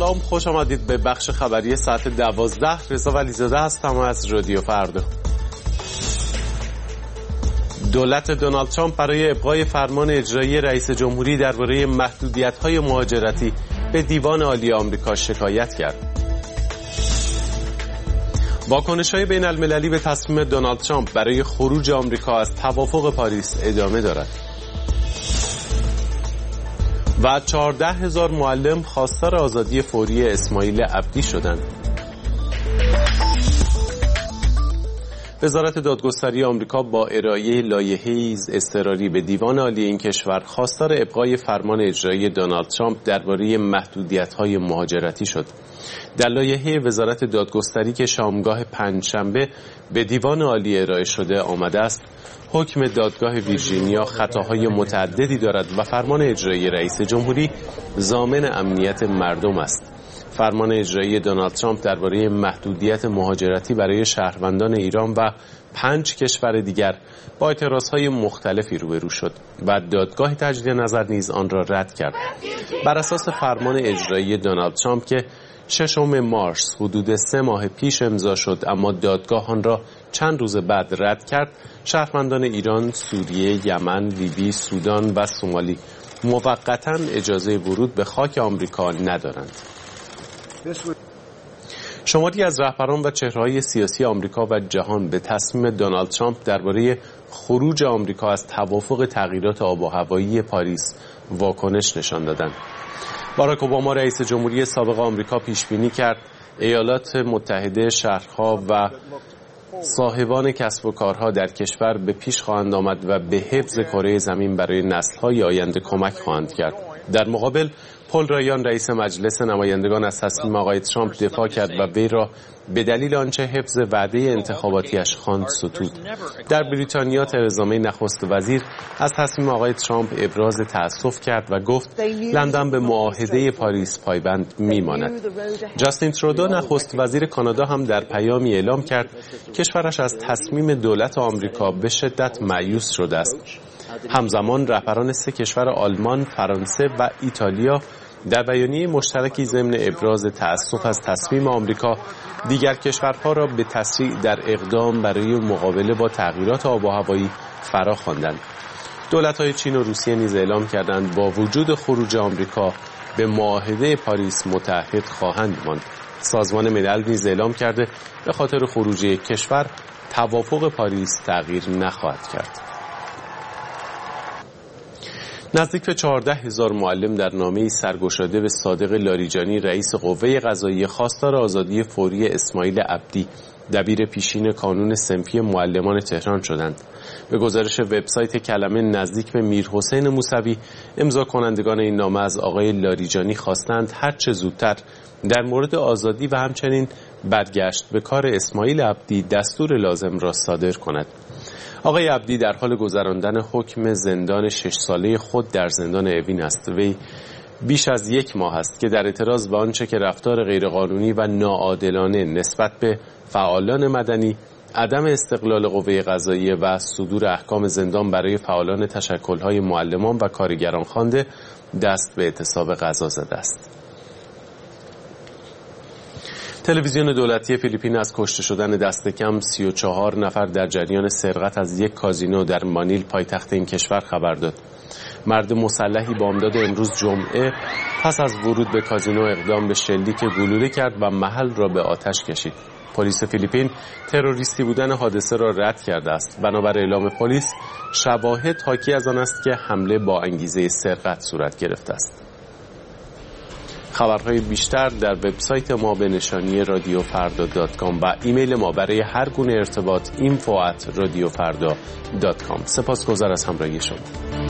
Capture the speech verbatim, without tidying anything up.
سلام، خوش آمدید به بخش خبری ساعت دوازده. رضا ولیزاده هستم از رادیو فردا. دولت دونالد ترامپ برای ابقای فرمان اجرایی رئیس جمهوری درباره محدودیت‌های مهاجرتی به دیوان عالی آمریکا شکایت کرد. واکنش‌های بین المللی به تصمیم دونالد ترامپ برای خروج آمریکا از توافق پاریس ادامه دارد. و چهارده هزار معلم خواستار آزادی فوری اسماعیل عبدی شدند. وزارت دادگستری آمریکا با ارائه لایحه‌ای اضطراری به دیوان عالی این کشور خواستار ابقای فرمان اجرایی دونالد ترامپ درباره محدودیت‌های مهاجرتی شد. در لایحه وزارت دادگستری که شامگاه پنجشنبه به دیوان عالی ارائه شده آمده است، حکم دادگاه ویرجینیا خطاهای متعددی دارد و فرمان اجرایی رئیس جمهوری ضامن امنیت مردم است. فرمان اجرایی دونالد ترامپ درباره محدودیت مهاجرتی برای شهروندان ایران و پنج کشور دیگر با اعتراضهای مختلفی روبرو شد و دادگاه تجدید نظر نیز آن را رد کرد. بر اساس فرمان اجرایی دونالد ترامپ که ششم مارس حدود سه ماه پیش امضا شد اما دادگاه آن را چند روز بعد رد کرد، شهروندان ایران، سوریه، یمن، لیبی، سودان و سومالی موقتاً اجازه ورود به خاک آمریکا ندارند. شماری از رهبران و چهره‌های سیاسی آمریکا و جهان به تصمیم دونالد ترامپ درباره خروج آمریکا از توافق تغییرات آب و هوایی پاریس واکنش نشان دادند. باراک اوباما رئیس جمهوری سابق آمریکا پیش بینی کرد ایالات متحده، شهرها و صاحبان کسب و کارها در کشور به پیش خواهند آمد و به حفظ کره زمین برای نسل‌های آینده کمک خواهند کرد. در مقابل پل رایان رئیس مجلس نمایندگان از تصمیم آقای ترامپ دفاع کرد و وی را به دلیل آنچه حفظ وعده انتخاباتیش خواند ستود. در بریتانیا ترزا می نخست وزیر از تصمیم آقای ترامپ ابراز تأسف کرد و گفت لندن به معاهده پاریس پایبند میماند. جاستین ترودو نخست وزیر کانادا هم در پیامی اعلام کرد کشورش از تصمیم دولت آمریکا به شدت مایوس شده است. همزمان رهبران سه کشور آلمان، فرانسه و ایتالیا در بیانیه مشترکی ضمن ابراز تأسف از تصمیم آمریکا دیگر کشورها را به تسریع در اقدام برای مقابله با تغییرات آب و هوایی فرا خواندند. دولت‌های چین و روسیه نیز اعلام کردند با وجود خروج آمریکا به معاهده پاریس متحد خواهند ماند. سازمان ملل نیز اعلام کرده به خاطر خروج یک کشور توافق پاریس تغییر نخواهد کرد. نزدیک به چهارده هزار معلم در نامه‌ای سرگشاده به صادق لاریجانی رئیس قوه قضاییه خواستار آزادی فوری اسماعیل عبدی دبیر پیشین کانون صنفی معلمان تهران شدند. به گزارش وبسایت کلمه نزدیک به میرحسین موسوی، امضا کنندگان این نامه از آقای لاریجانی خواستند هرچه زودتر در مورد آزادی و همچنین برگشت به کار اسماعیل عبدی دستور لازم را صادر کند. آقای عبدی در حال گذراندن حکم زندان شش ساله خود در زندان اوین است. وی بیش از یک ماه است که در اعتراض به آنچه که رفتار غیرقانونی و ناعادلانه نسبت به فعالان مدنی، عدم استقلال قوه قضاییه و صدور احکام زندان برای فعالان تشکل‌های معلمان و کارگران خوانده دست به اعتصاب قضا زده است. تلویزیون دولتی فیلیپین از کشته شدن دست کم سی و چهار نفر در جریان سرقت از یک کازینو در مانیل پایتخت این کشور خبر داد. مرد مسلحی بامداد امروز جمعه پس از ورود به کازینو اقدام به شلیک گلوله کرد و محل را به آتش کشید. پلیس فیلیپین تروریستی بودن حادثه را رد کرده است. بنابر اعلام پلیس شواهد حاکی از آن است که حمله با انگیزه سرقت صورت گرفته است. خبرهای بیشتر در وبسایت ما به نشانی رادیو فردا دات کام و ایمیل ما برای هر گونه ارتباط اینفو ات رادیو فردا دات کام. سپاسگزار از همراهی شما.